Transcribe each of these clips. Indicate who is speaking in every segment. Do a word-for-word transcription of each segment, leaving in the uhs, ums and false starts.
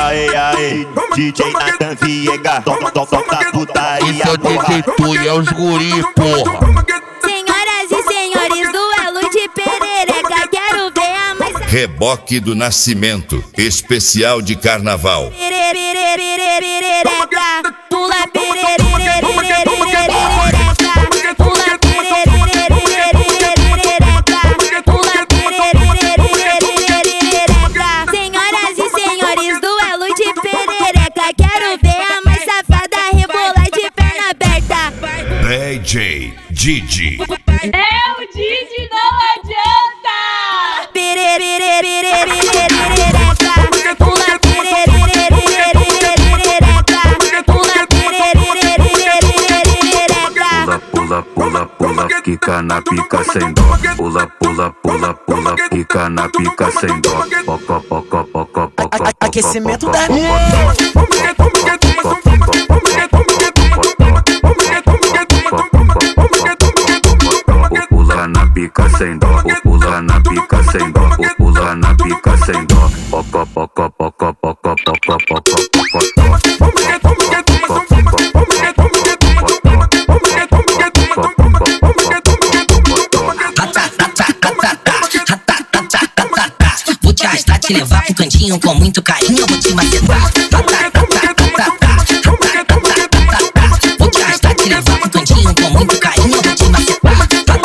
Speaker 1: Aê, aê, D J Nathan Viegas, toca, toca, toca putaria.
Speaker 2: Esse é o D J Tu e é os guri, porra.
Speaker 3: Senhoras e senhores, duelo de perereca, quero ver a mais.
Speaker 4: Reboque do Nascimento, especial de carnaval.
Speaker 3: Perereca, pula perereca, pula perereca, pula perereca. Senhoras e senhores, duelo de perereca, quero ver a mais safada rebolar de perna aberta.
Speaker 4: D J Didi.
Speaker 5: É o Didi, não adianta!
Speaker 3: Perereca, pula perereca, pula perereca.
Speaker 6: Pula, pula, pula, quica na pica sem dó. Pula, pula, pula, pula, quica na pica sem dó. Poco, poco, poco, poco.
Speaker 7: Aquecimento da
Speaker 6: Pula na pica sem dó, pula na pica sem dó, pula na pica sem dó. Poco, poco, poco, poco, poco, poco,
Speaker 7: Vou te arrastar, te levar pro cantinho com muito carinho, eu vou te macetar. Vou te arrastar, te levar pro cantinho com muito carinho, eu vou te macetar.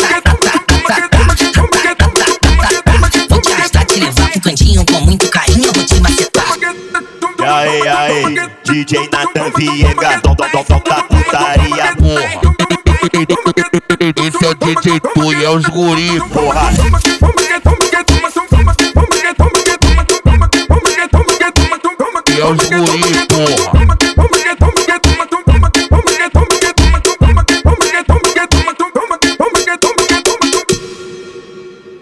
Speaker 7: Vou te arrastar, te levar pro cantinho com muito carinho, eu vou te macetar.
Speaker 1: Aê, aê, D J Nathan Viegas, toca, toca, toca putaria, porra.
Speaker 2: Esse é o D J Tu e é os guri,
Speaker 1: Porra.
Speaker 2: e é os guri, porra.